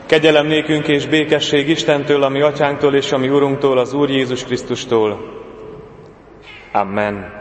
Kegyelem nékünk és békesség Istentől, a mi atyánktól és a mi Urunktól, az Úr Jézus Krisztustól. Amen.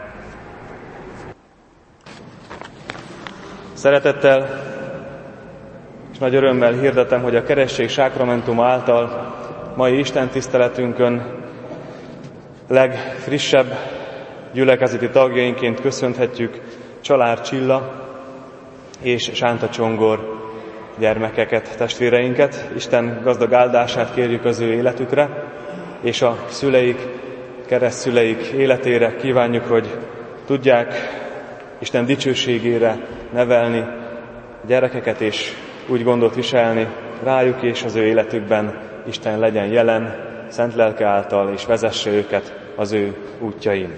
Szeretettel és nagy örömmel hirdetem, hogy a keresztség sákramentuma által mai istentiszteletünkön legfrissebb gyülekezeti tagjainként köszönhetjük Csalár Csilla és Sánta Csongor gyermekeket, testvéreinket. Isten gazdag áldását kérjük az ő életükre, és a szüleik, keresztszüleik életére kívánjuk, hogy tudják Isten dicsőségére nevelni a gyerekeket, és úgy gondot viselni rájuk, és az ő életükben Isten legyen jelen, szent lelke által, és vezesse őket az ő útjain.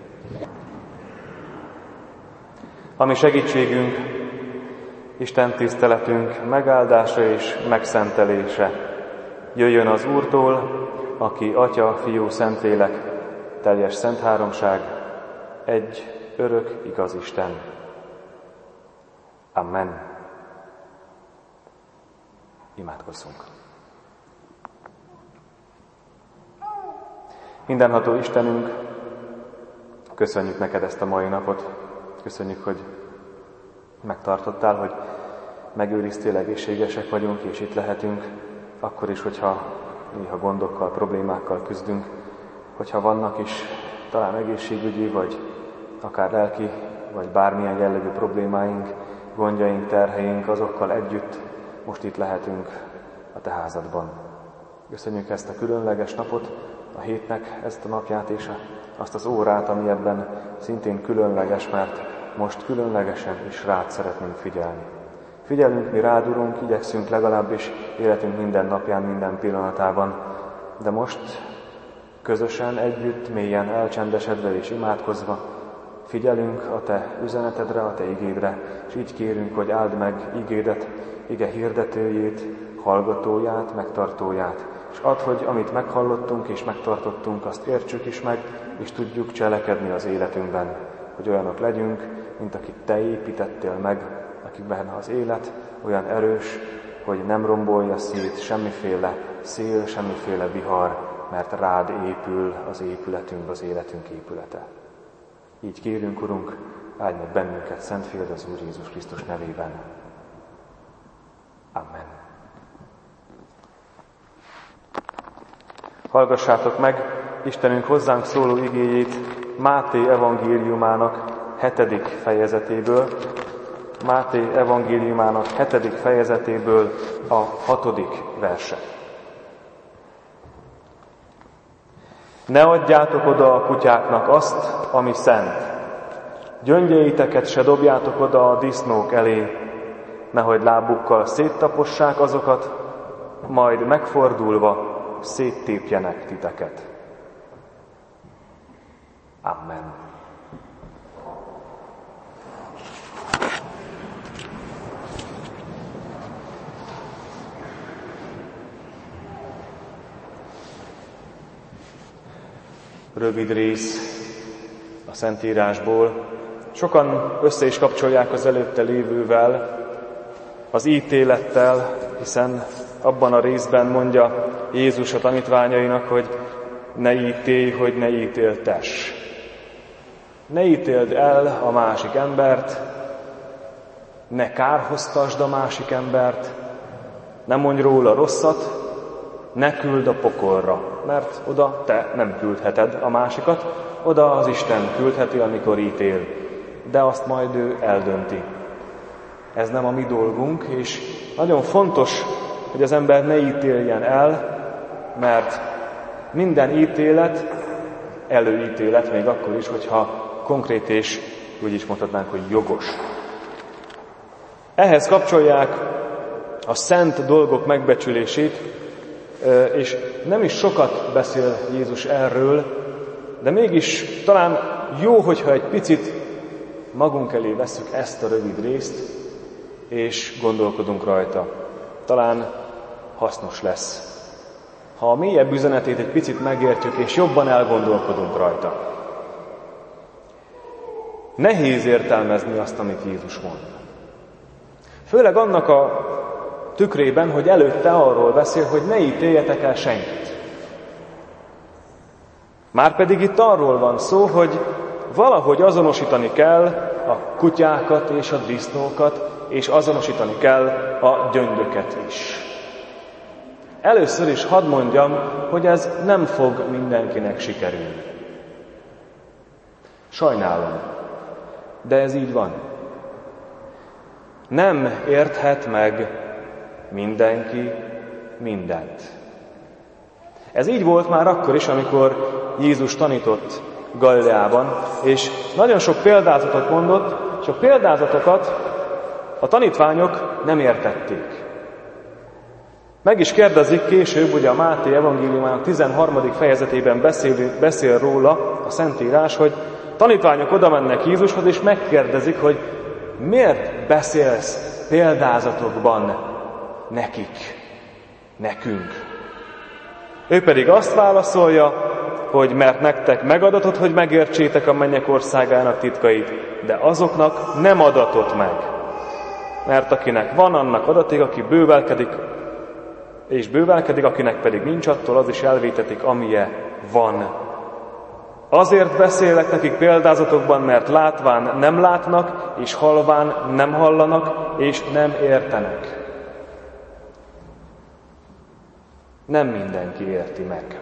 A mi segítségünk, Isten tiszteletünk megáldása és megszentelése jöjjön az Úrtól, aki Atya, Fiú, Szentlélek, teljes szent háromság, egy örök igaz Isten. Amen. Imádkozzunk. Mindenható Istenünk, köszönjük neked ezt a mai napot, köszönjük, hogy megtartottál, hogy megőriztél, egészségesek vagyunk, és itt lehetünk, akkor is, hogyha néha gondokkal, problémákkal küzdünk, hogyha vannak is talán egészségügyi, vagy akár lelki, vagy bármilyen jellegű problémáink, gondjaink, terheink, azokkal együtt most itt lehetünk a te házadban. Köszönjük ezt a különleges napot, a hétnek ezt a napját és azt az órát, ami ebben szintén különleges, mert most különlegesen is rád szeretnénk figyelni. Figyelünk mi rád, Urunk, igyekszünk legalábbis életünk minden napján, minden pillanatában, de most közösen, együtt, mélyen elcsendesedve és imádkozva figyelünk a te üzenetedre, a te igédre, és így kérünk, hogy áld meg igédet, ige hirdetőjét, hallgatóját, megtartóját, és add, hogy amit meghallottunk és megtartottunk, azt értsük is meg, és tudjuk cselekedni az életünkben, hogy olyanok legyünk, mint akit te építettél meg, akikben az élet olyan erős, hogy nem rombolja szét semmiféle szél, semmiféle vihar, mert rád épül az épületünk, az életünk épülete. Így kérünk, Urunk, áldj meg bennünket, Szent Fiad, az Úr Jézus Krisztus nevében. Amen. Hallgassátok meg Istenünk hozzánk szóló igéjét Máté evangéliumának 7. fejezetéből, Máté evangéliumának 7. fejezetéből a 6. verse. Ne adjátok oda a kutyáknak azt, ami szent. Gyöngyeiteket se dobjátok oda a disznók elé, nehogy lábukkal széttapossák azokat, majd megfordulva széttépjenek titeket. Amen. Rövid rész a Szentírásból. Sokan össze is kapcsolják az előtte lévővel, az ítélettel, hiszen abban a részben mondja Jézus a tanítványainak, hogy ne ítélj, hogy ne ítéltess. Ne ítéld el a másik embert, ne kárhoztasd a másik embert, ne mondj róla rosszat, ne küld a pokolra, mert oda te nem küldheted a másikat, oda az Isten küldheti, amikor ítél, de azt majd ő eldönti. Ez nem a mi dolgunk, és nagyon fontos, hogy az ember ne ítéljen el, mert minden ítélet előítélet, még akkor is, hogyha konkrét és úgy is mondhatnánk, hogy jogos. Ehhez kapcsolják a szent dolgok megbecsülését, és nem is sokat beszél Jézus erről, de mégis talán jó, hogyha egy picit magunk elé vesszük ezt a rövid részt, és gondolkodunk rajta. Talán hasznos lesz, ha a mélyebb üzenetét egy picit megértjük, és jobban elgondolkodunk rajta. Nehéz értelmezni azt, amit Jézus mond. Főleg annak a tükrében, hogy előtte arról beszél, hogy ne ítéljetek el senkit. Márpedig itt arról van szó, hogy valahogy azonosítani kell a kutyákat és a disznókat, és azonosítani kell a gyöngyöket is. Először is hadd mondjam, hogy ez nem fog mindenkinek sikerülni. Sajnálom, de ez így van. Nem érthet meg mindenki mindent. Ez így volt már akkor is, amikor Jézus tanított Galileában, és nagyon sok példázatot mondott, és a példázatokat a tanítványok nem értették. Meg is kérdezik később, ugye a Máté evangéliumának 13. fejezetében beszél róla a Szentírás, hogy tanítványok oda mennek Jézushoz, és megkérdezik, hogy miért beszélsz példázatokban nekünk. Ő pedig azt válaszolja, hogy mert nektek megadatott, hogy megértsétek a mennyek országának titkait, de azoknak nem adatott meg. Mert akinek van, annak adatik, aki bővelkedik, és bővelkedik, akinek pedig nincs, attól az is elvétetik, amilyen van. Azért beszélek nekik példázatokban, mert látván nem látnak, és hallván nem hallanak, és nem értenek. Nem mindenki érti meg.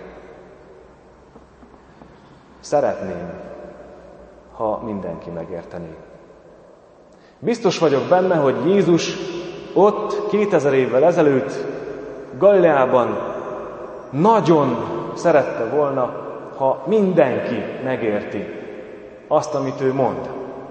Szeretném, ha mindenki megértené. Biztos vagyok benne, hogy Jézus ott 2000 évvel ezelőtt Galileában nagyon szerette volna, ha mindenki megérti azt, amit ő mond.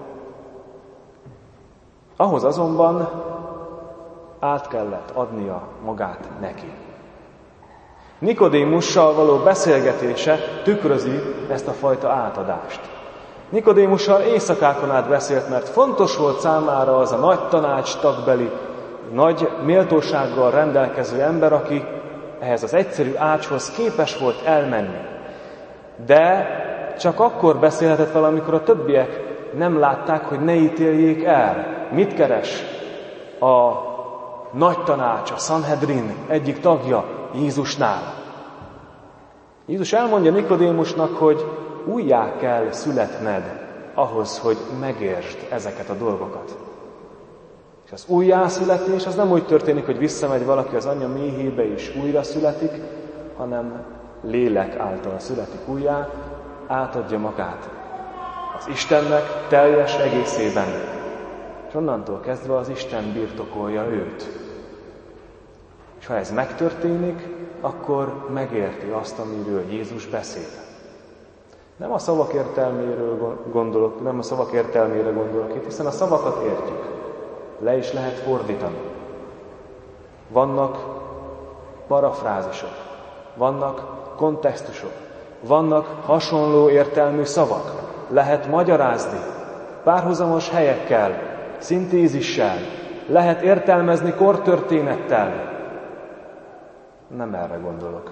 Ahhoz azonban át kellett adnia magát neki. Nikodémussal való beszélgetése tükrözi ezt a fajta átadást. Nikodémussal éjszakákon át beszélt, mert fontos volt számára az a nagy tanács tagbeli, nagy méltósággal rendelkező ember, aki ehhez az egyszerű ácshoz képes volt elmenni. De csak akkor beszélhetett vele, amikor a többiek nem látták, hogy ne ítéljék el. Mit keres a nagy tanács, a Sanhedrin egyik tagja Jézusnál? Jézus elmondja Nikodémusnak, hogy újjá kell születned ahhoz, hogy megértsd ezeket a dolgokat. És az újjászületés az nem úgy történik, hogy visszamegy valaki az anyja méhébe és újra születik, hanem lélek által születik újjá, átadja magát az Istennek teljes egészében. És onnantól kezdve az Isten birtokolja őt. És ha ez megtörténik, akkor megérti azt, amiről Jézus beszél. Nem a szavak értelméről gondolok, nem a szavak értelmére gondolok itt, hiszen a szavakat értjük. Le is lehet fordítani. Vannak parafrázisok, vannak kontextusok, vannak hasonló értelmű szavak. Lehet magyarázni párhuzamos helyekkel, szintézissel, lehet értelmezni kortörténettel. Nem erre gondolok.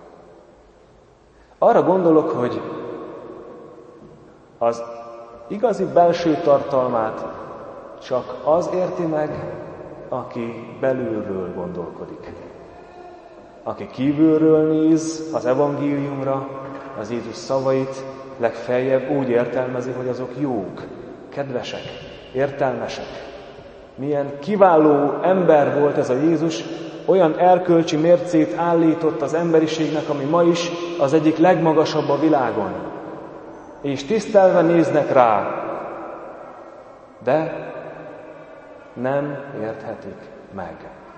Arra gondolok, hogy az igazi belső tartalmát csak az érti meg, aki belülről gondolkodik. Aki kívülről néz az evangéliumra, az Jézus szavait legfeljebb úgy értelmezi, hogy azok jók, kedvesek, értelmesek. Milyen kiváló ember volt ez a Jézus, olyan erkölcsi mércét állított az emberiségnek, ami ma is az egyik legmagasabb a világon. És tisztelve néznek rá, de nem érthetik meg.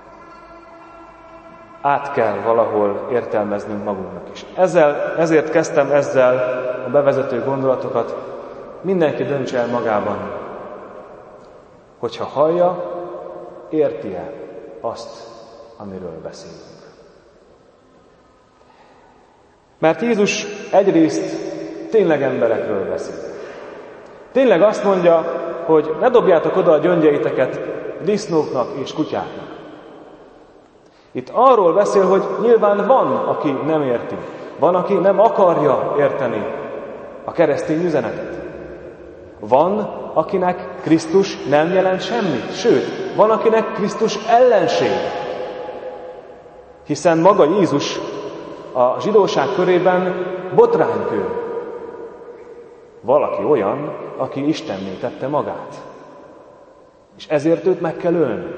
Át kell valahol értelmeznünk magunknak is. Ezért kezdtem ezzel a bevezető gondolatokat. Mindenki döntse el magában, hogyha hallja, érti-e azt, amiről beszélünk. Mert Jézus egyrészt tényleg emberekről beszél. Tényleg azt mondja, hogy ne dobjátok oda a gyöngyeiteket disznóknak és kutyáknak. Itt arról beszél, hogy nyilván van, aki nem érti. Van, aki nem akarja érteni a keresztény üzenetet. Van, akinek Krisztus nem jelent semmit. Sőt, van, akinek Krisztus ellenség. Hiszen maga Jézus a zsidóság körében botránykő. Valaki olyan, aki Istenné tette magát. És ezért őt meg kell ölni.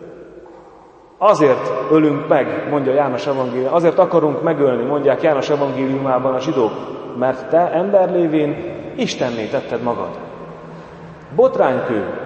Azért ölünk meg, mondja János evangélium, azért akarunk megölni, mondják János evangéliumában a zsidók, mert te ember lévén Istenné tetted magad. Botránykő.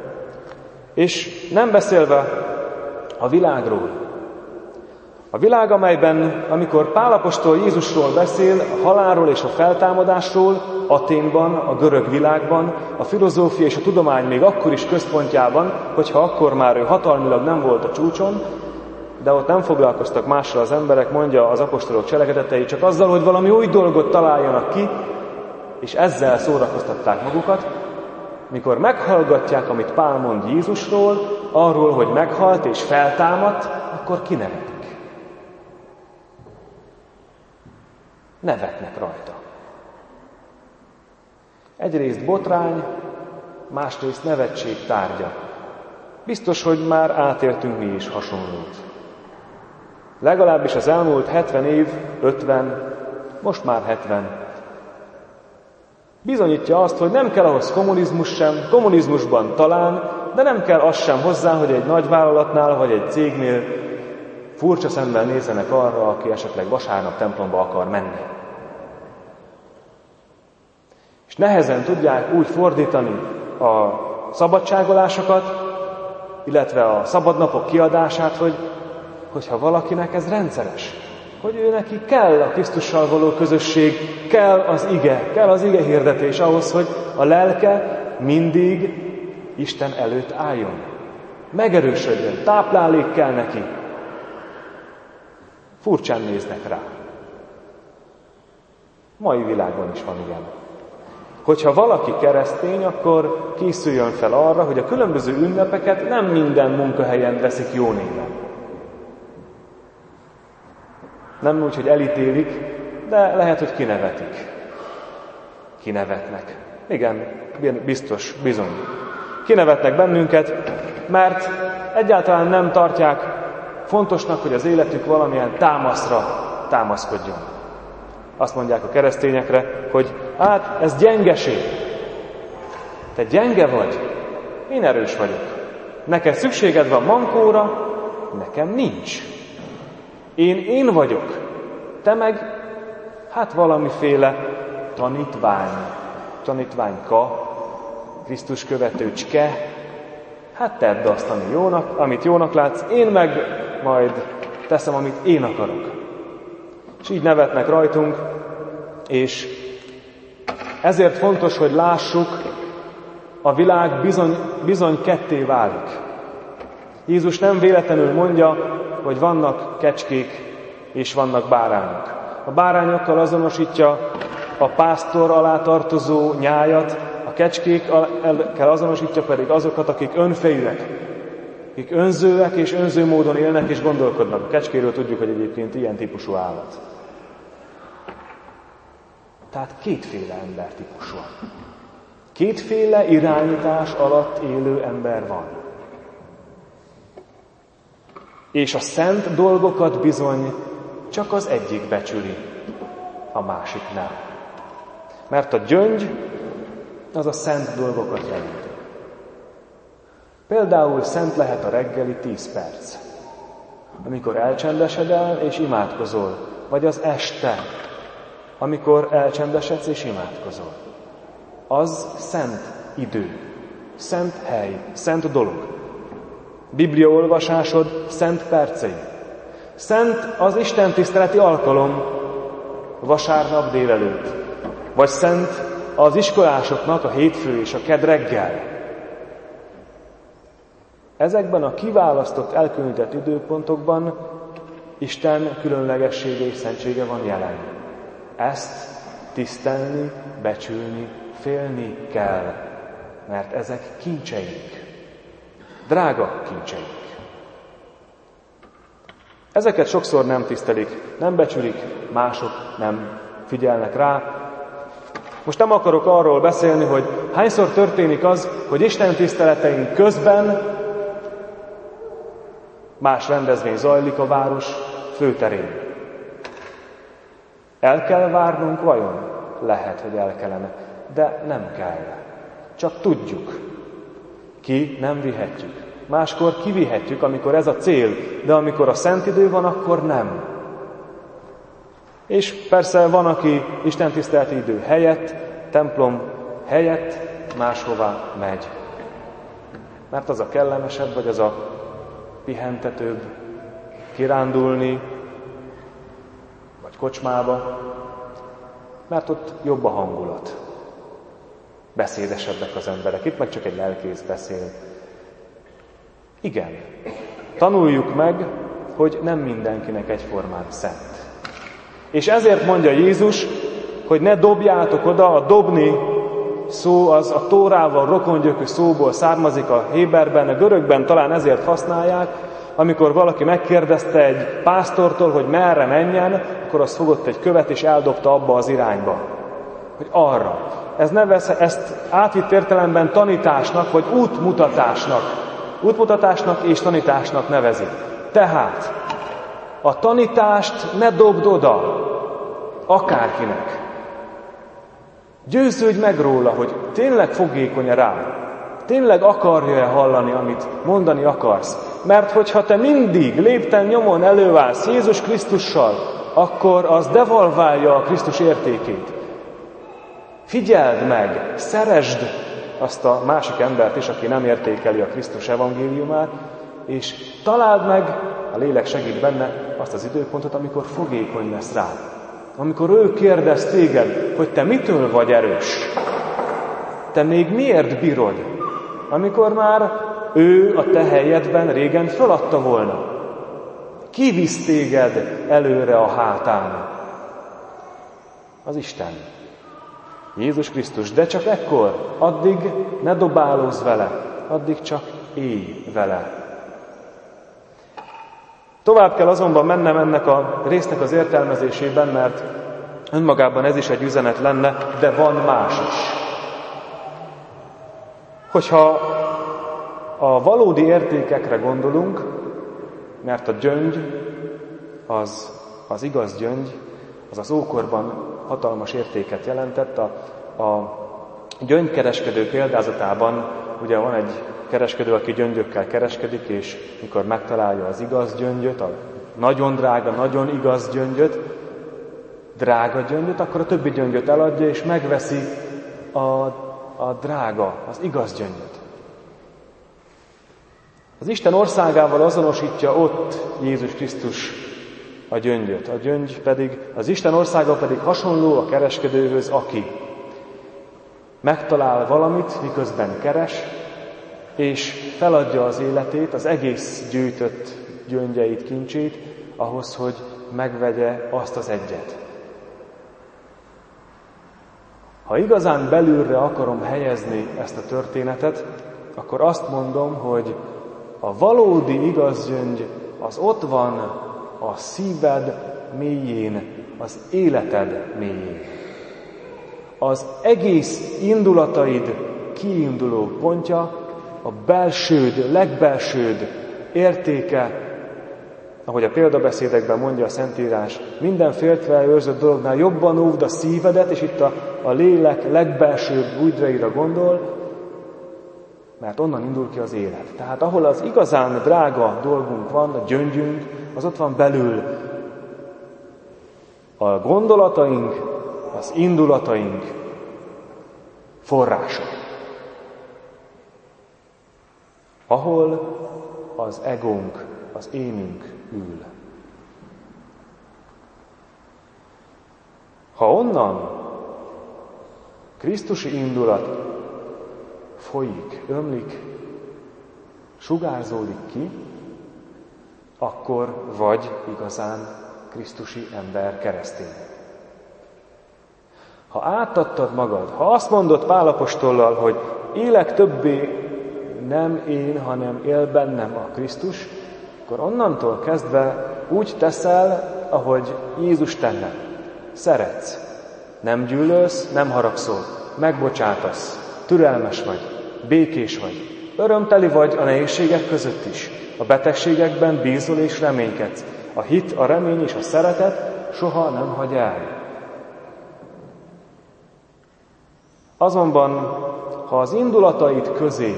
És nem beszélve a világról. A világ, amelyben, amikor Pál apostol Jézusról beszél, a halálról és a feltámadásról, Athénban, a görög világban, a filozófia és a tudomány még akkor is központjában, hogyha akkor már ő hatalmilag nem volt a csúcson, de ott nem foglalkoztak mással az emberek, mondja az apostolok cselekedetei, csak azzal, hogy valami új dolgot találjanak ki, és ezzel szórakoztatták magukat. Mikor meghallgatják, amit Pál mond Jézusról, arról, hogy meghalt és feltámadt, akkor kinevetik. Nevetnek rajta. Egyrészt botrány, másrészt nevetség tárgya. Biztos, hogy már átéltünk mi is hasonlót. Legalábbis az elmúlt 70 év, 50, most már 70. Bizonyítja azt, hogy nem kell ahhoz kommunizmus sem, kommunizmusban talán, de nem kell az sem hozzá, hogy egy nagyvállalatnál vagy egy cégnél furcsa szemmel nézzenek arra, aki esetleg vasárnap templomba akar menni. És nehezen tudják úgy fordítani a szabadságolásokat, illetve a szabadnapok kiadását, hogyha valakinek ez rendszeres. Hogy ő neki kell a Krisztussal való közösség, kell az ige hirdetés ahhoz, hogy a lelke mindig Isten előtt álljon. Megerősödjön, táplálék kell neki. Furcsán néznek rá. Mai világban is van ilyen. Hogyha valaki keresztény, akkor készüljön fel arra, hogy a különböző ünnepeket nem minden munkahelyen veszik jó néven. Nem úgy, hogy elítélik, de lehet, hogy kinevetik. Kinevetnek. Igen, biztos, bizony. Kinevetnek bennünket, mert egyáltalán nem tartják fontosnak, hogy az életük valamilyen támaszra támaszkodjon. Azt mondják a keresztényekre, hogy hát ez gyengeség. Te gyenge vagy, én erős vagyok. Neked szükséged van mankóra, nekem nincs. Én vagyok, te meg, hát valamiféle tanítványka, Krisztus követőcske, hát tedd azt, amit jónak látsz, én meg majd teszem, amit én akarok. És így nevetnek rajtunk, és ezért fontos, hogy lássuk, a világ bizony ketté válik. Jézus nem véletlenül mondja, hogy vannak kecskék és vannak bárányok. A bárányokkal azonosítja a pásztor alá tartozó nyájat, a kecskékkel azonosítja pedig azokat, akik önfejűek, akik önzőek és önző módon élnek és gondolkodnak. A kecskéről tudjuk, hogy egyébként ilyen típusú állat. Tehát kétféle embertípus van. Kétféle irányítás alatt élő ember van. És a szent dolgokat bizony csak az egyik becsüli, a másik nem. Mert a gyöngy az a szent dolgokat jelenti. Például szent lehet a reggeli 10 perc, amikor elcsendesedel és imádkozol, vagy az este, amikor elcsendesedsz és imádkozol. Az szent idő, szent hely, szent dolog. Bibliaolvasásod szent percei. Szent az Isten tiszteleti alkalom vasárnap délelőtt. Vagy szent az iskolásoknak a hétfő és a kedd reggel. Ezekben a kiválasztott, elkülönített időpontokban Isten különlegessége és szentsége van jelen. Ezt tisztelni, becsülni, félni kell, mert ezek kincseink. Drága kincseink. Ezeket sokszor nem tisztelik, nem becsülik, mások nem figyelnek rá. Most nem akarok arról beszélni, hogy hányszor történik az, hogy Isten tiszteleteink közben más rendezvény zajlik a város főterén. El kell várnunk vajon? Lehet, hogy el kellene, de nem kell. Csak tudjuk. Ki nem vihetjük. Máskor kivihetjük, amikor ez a cél, de amikor a szent idő van, akkor nem. És persze van, aki istentiszteleti idő helyett, templom helyett máshová megy. Mert az a kellemesebb, vagy az a pihentetőbb, kirándulni, vagy kocsmába, mert ott jobb a hangulat. Beszédesebbek az emberek, itt meg csak egy lelkész beszél. Igen, tanuljuk meg, hogy nem mindenkinek egyformán szent. És ezért mondja Jézus, hogy ne dobjátok oda, a dobni szó az a Tórával rokongyökű szóból származik a héberben, a görögben talán ezért használják, amikor valaki megkérdezte egy pásztortól, hogy merre menjen, akkor az fogott egy követ és eldobta abba az irányba. Hogy arra. Ezt átvitt értelemben tanításnak, vagy útmutatásnak és tanításnak nevezi. Tehát a tanítást ne dobd oda akárkinek. Győződj meg róla, hogy tényleg fogékony-e rá. Tényleg akarja-e hallani, amit mondani akarsz. Mert hogyha te mindig lépten nyomon előállsz Jézus Krisztussal, akkor az devalválja a Krisztus értékét. Figyeld meg, szeresd azt a másik embert is, aki nem értékeli a Krisztus evangéliumát, és találd meg, a lélek segít benne, azt az időpontot, amikor fogékony lesz rá. Amikor ő kérdez téged, hogy te mitől vagy erős? Te még miért bírod? Amikor már ő a te helyedben régen feladta volna. Ki visz téged előre a hátán? Az Isten. Jézus Krisztus. De csak ekkor, addig ne dobálózz vele, addig csak élj vele. Tovább kell azonban mennem ennek a résznek az értelmezésében, mert önmagában ez is egy üzenet lenne, de van más is. Hogyha a valódi értékekre gondolunk, mert a gyöngy, az igaz gyöngy, az az ókorban hatalmas értéket jelentett. A gyöngykereskedő példázatában ugye van egy kereskedő, aki gyöngyökkel kereskedik, és mikor megtalálja az igaz gyöngyöt, a nagyon drága, nagyon igaz gyöngyöt, drága gyöngyöt, akkor a többi gyöngyöt eladja, és megveszi a drága, az igaz gyöngyöt. Az Isten országával azonosítja ott Jézus Krisztus a gyöngyöt. A gyöngy pedig, az Isten országa pedig hasonló a kereskedőhöz, aki megtalál valamit, miközben keres, és feladja az életét, az egész gyűjtött gyöngyeit, kincsét, ahhoz, hogy megvegye azt az egyet. Ha igazán belülre akarom helyezni ezt a történetet, akkor azt mondom, hogy a valódi igaz gyöngy az ott van a szíved mélyén, az életed mélyén. Az egész indulataid kiinduló pontja, a belsőd, legbelsőd értéke, ahogy a példabeszédekben mondja a Szentírás, minden féltve őrzött dolognál jobban óvd a szívedet, és itt a lélek legbelsőbb bújdraira gondol, mert onnan indul ki az élet. Tehát ahol az igazán drága dolgunk van, a gyöngyünk, az ott van belül. A gondolataink, az indulataink forrása. Ahol az egónk, az énünk ül. Ha onnan krisztusi indulat folyik, ömlik, sugárzódik ki, akkor vagy igazán krisztusi ember, keresztény. Ha átadtad magad, ha azt mondod Pál apostollal, hogy élek többé nem én, hanem él bennem a Krisztus, akkor onnantól kezdve úgy teszel, ahogy Jézus tenne. Szeretsz, nem gyűlölsz, nem haragszol, megbocsátasz, türelmes vagy, békés vagy, örömteli vagy a nehézségek között is, a betegségekben bízol és reménykedsz. A hit, a remény és a szeretet soha nem hagy el. Azonban, ha az indulataid közé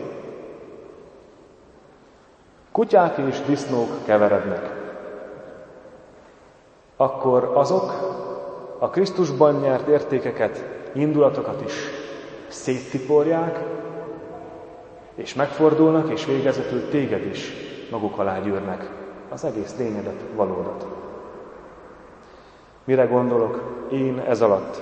kutyák és disznók keverednek, akkor azok a Krisztusban nyert értékeket, indulatokat is széttiporják, és megfordulnak, és végezetül téged is maguk alá gyűrnek, az egész lényedet, valódat. Mire gondolok én ez alatt?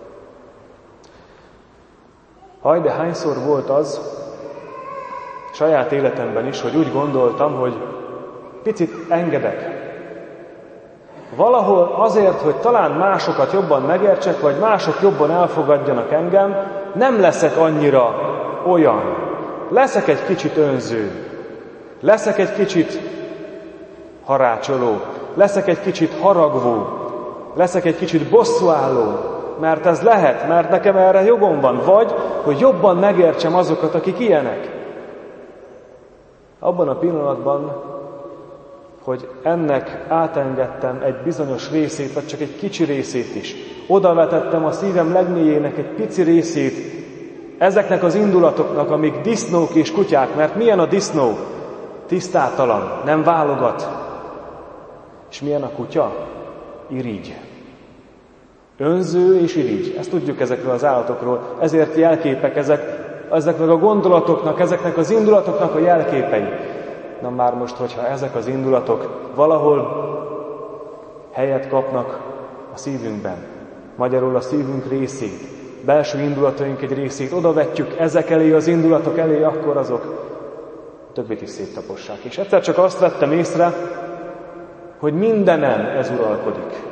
De hányszor volt az, saját életemben is, hogy úgy gondoltam, hogy picit engedek. Valahol azért, hogy talán másokat jobban megértsek, vagy mások jobban elfogadjanak engem, nem leszek annyira olyan. Leszek egy kicsit önző. Leszek egy kicsit harácsoló. Leszek egy kicsit haragvó. Leszek egy kicsit bosszúálló. Mert ez lehet, mert nekem erre jogom van. Vagy, hogy jobban megértsem azokat, akik ilyenek. Abban a pillanatban, hogy ennek átengedtem egy bizonyos részét, vagy csak egy kicsi részét is. Odavetettem a szívem legmélyének egy pici részét ezeknek az indulatoknak, amik disznók és kutyák, mert milyen a disznó? Tisztátalan, nem válogat. És milyen a kutya? Irigy. Önző és irigy. Ezt tudjuk ezekről az állatokról. Ezért jelképek ezeknek a gondolatoknak, ezeknek az indulatoknak a jelképei. Na már most, hogyha ezek az indulatok valahol helyet kapnak a szívünkben, magyarul a szívünk részét, belső indulataink egy részét, odavetjük ezek elé, az indulatok elé, akkor azok többit is széttapossák. És egyszer csak azt vettem észre, hogy mindenen ez uralkodik.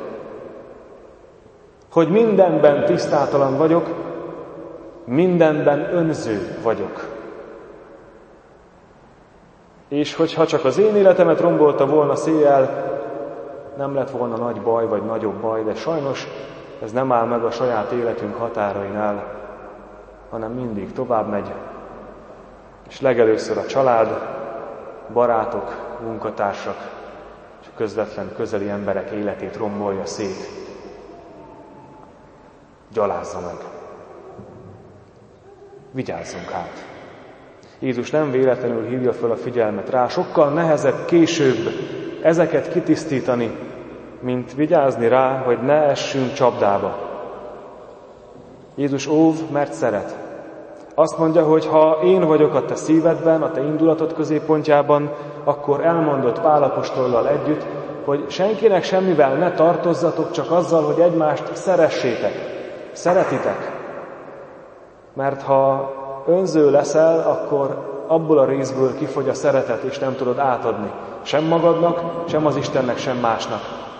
Hogy mindenben tisztátalan vagyok, mindenben önző vagyok. És hogyha csak az én életemet rombolta volna széjjel, nem lett volna nagy baj, vagy nagyobb baj, de sajnos ez nem áll meg a saját életünk határainál, hanem mindig tovább megy, és legelőször a család, barátok, munkatársak, és a közvetlen közeli emberek életét rombolja szét. Gyalázza meg. Vigyázzunk hát! Jézus nem véletlenül hívja föl a figyelmet rá. Sokkal nehezebb később ezeket kitisztítani, mint vigyázni rá, hogy ne essünk csapdába. Jézus óv, mert szeret. Azt mondja, hogy ha én vagyok a te szívedben, a te indulatod középpontjában, akkor elmondott Pál apostollal együtt, hogy senkinek semmivel ne tartozzatok, csak azzal, hogy egymást szeressétek, szeretitek. Mert ha önző leszel, akkor abból a részből kifogy a szeretet, és nem tudod átadni. Sem magadnak, sem az Istennek, sem másnak.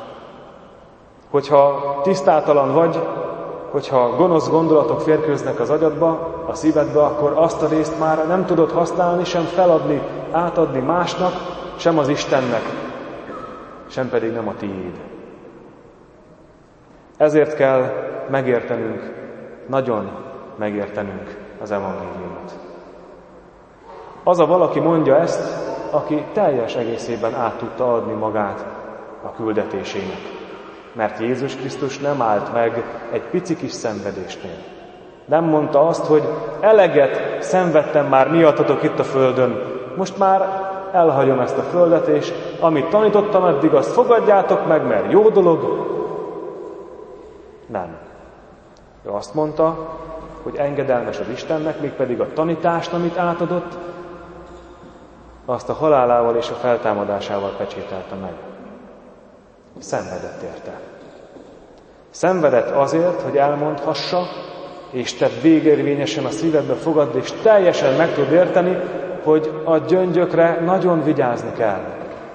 Hogyha tisztátalan vagy, hogyha gonosz gondolatok férkőznek az agyadba, a szívedbe, akkor azt a részt már nem tudod használni, sem feladni, átadni másnak, sem az Istennek, sem pedig nem a tiéd. Ezért kell megértenünk, nagyon megértenünk az evangéliumot. Az a valaki mondja ezt, aki teljes egészében át tudta adni magát a küldetésének. Mert Jézus Krisztus nem állt meg egy pici kis szenvedésnél. Nem mondta azt, hogy eleget szenvedtem már miattatok itt a földön, most már elhagyom ezt a földet, és amit tanítottam eddig, azt fogadjátok meg, mert jó dolog. Nem. Ő azt mondta, hogy engedelmes az Istennek, mégpedig a tanítást, amit átadott, azt a halálával és a feltámadásával pecsételte meg. Szenvedett érte. Szenvedett azért, hogy elmondhassa, és te végérvényesen a szívedbe fogadd, és teljesen meg tud érteni, hogy a gyöngyökre nagyon vigyázni kell.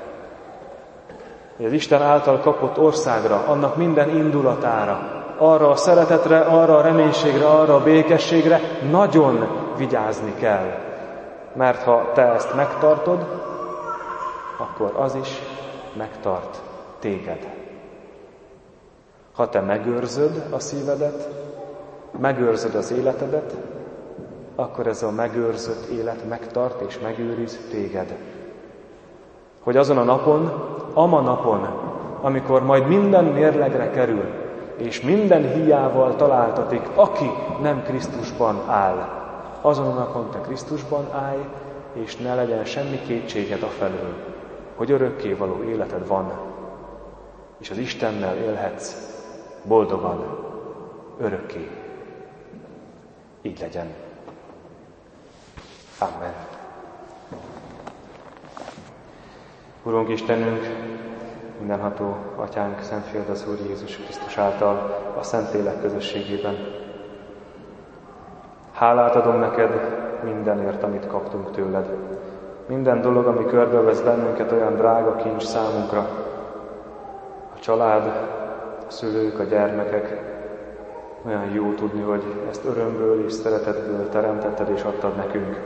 Az Isten által kapott országra, annak minden indulatára, arra a szeretetre, arra a reménységre, arra a békességre nagyon vigyázni kell. Mert ha te ezt megtartod, akkor az is megtart téged. Ha te megőrzöd a szívedet, megőrzöd az életedet, akkor ez a megőrzött élet megtart és megőriz téged. Hogy azon a napon, ama napon, amikor majd minden mérlegre kerül, és minden híjával találtatik, aki nem Krisztusban áll. Azon a napon te Krisztusban állj, és ne legyen semmi kétséged afelől, hogy örökkévaló életed van, és az Istennel élhetsz boldogan, örökké. Így legyen. Amen. Urunk Istenünk, mindenható Atyánk, Szent Fiad az Úr Jézus Krisztus által a Szentlélek közösségében. Hálát adom neked mindenért, amit kaptunk tőled. Minden dolog, ami körbevesz bennünket, olyan drága kincs számunkra. A család, a szülők, a gyermekek. Olyan jó tudni, hogy ezt örömből és szeretetből teremtetted és adtad nekünk.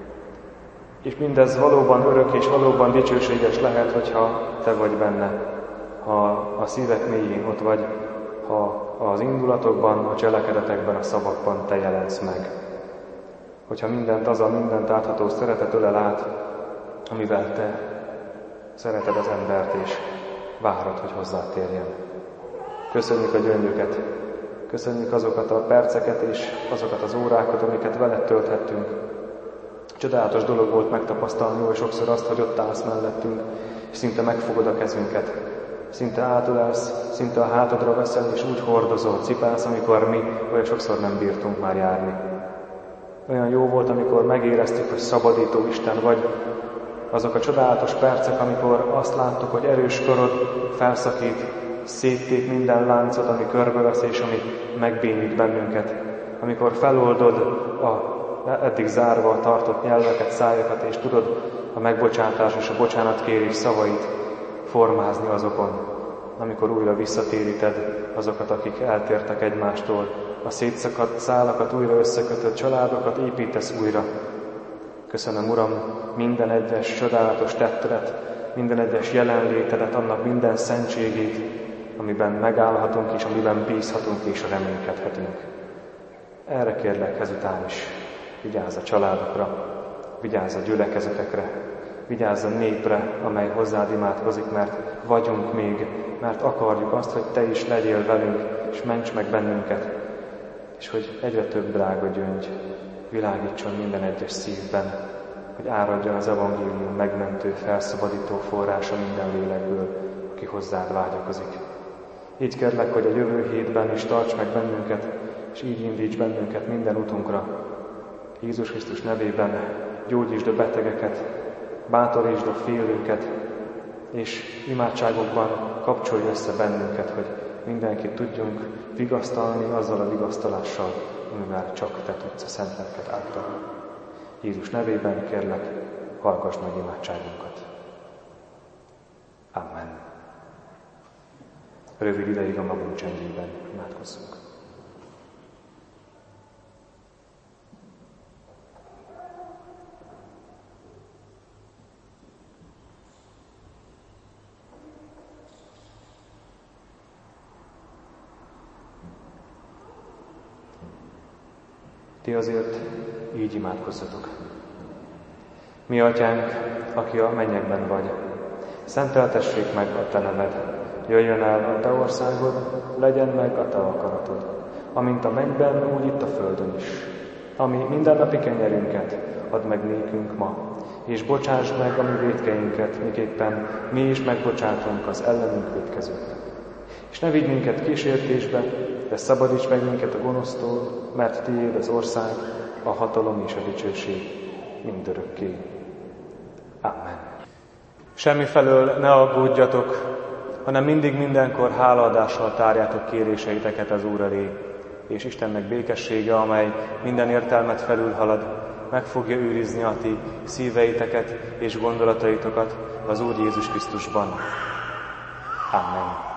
És mindez valóban örök és valóban dicsőséges lehet, hogyha te vagy benne. Ha a szívek mélyén ott vagy, ha az indulatokban, a cselekedetekben, a szavakban te jelensz meg. Hogyha mindent átható szeretet ölel át, amivel te szereted az embert, és várod, hogy hozzátérjen. Köszönjük a gyöngyöket, köszönjük azokat a perceket és azokat az órákat, amiket veled tölthettünk. Csodálatos dolog volt megtapasztalni oly sokszor azt, hogy ott állsz mellettünk, és szinte megfogod a kezünket. Szinte átölelsz, szinte a hátadra veszel, és úgy hordozol, cipelsz, amikor mi olyan sokszor nem bírtunk már járni. Olyan jó volt, amikor megéreztük, hogy szabadító Isten vagy. Azok a csodálatos percek, amikor azt láttuk, hogy erős karod felszakít, széttép minden láncot, ami körbevesz és ami megbénít bennünket. Amikor feloldod a eddig zárva tartott nyelveket, szájakat, és tudod a megbocsátás és a bocsánatkérés szavait formázni azokon. Amikor újra visszatéríted azokat, akik eltértek egymástól, a szétszakadt szálakat újra összekötött családokat építesz újra. Köszönöm, Uram, minden egyes csodálatos tettedet, minden egyes jelenlétedet, annak minden szentségét, amiben megállhatunk és amiben bízhatunk és reménykedhetünk. Erre kérlek ezután is. Vigyázz a családokra, vigyázz a gyülekezetekre, vigyázz a népre, amely hozzád imádkozik, mert vagyunk még, mert akarjuk azt, hogy te is legyél velünk, és ments meg bennünket, és hogy egyre több drága gyöngy világítson minden egyes szívben, hogy áradjon az evangélium megmentő, felszabadító forrása minden lélekből, aki hozzád vágyakozik. Így kérlek, hogy a jövő hétben is tarts meg bennünket, és így indíts bennünket minden utunkra. Jézus Krisztus nevében gyógyítsd a betegeket, bátorítsd a félőket, és imádságokban kapcsolj össze bennünket, hogy mindenkit tudjunk vigasztalni azzal a vigasztalással, amivel csak te tudsz a szent lelked által. Jézus nevében kérlek, hallgass meg imádságunkat. Amen. Rövid ideig a magunk csendjében imádkozzunk. Ti azért így imádkozzatok. Mi Atyánk, aki a mennyekben vagy, szenteltessék meg a te neved, jöjjön el a te országod, legyen meg a te akaratod, amint a mennyben, úgy itt a földön is. Ami mindennapi kenyerünket add meg nékünk ma, és bocsásd meg a mi vétkeinket, miképpen mi is megbocsátunk az ellenünk vétkezőknek. És ne vigy minket kísértésbe, de szabadíts meg minket a gonosztól, mert tiéd az ország, a hatalom és a dicsőség mindörökké. Amen. Semmifelől ne aggódjatok, hanem mindig mindenkor hálaadással tárjátok kéréseiteket az Úr elé, és Istennek békessége, amely minden értelmet felülhalad, meg fogja őrizni a ti szíveiteket és gondolataitokat az Úr Jézus Krisztusban. Amen.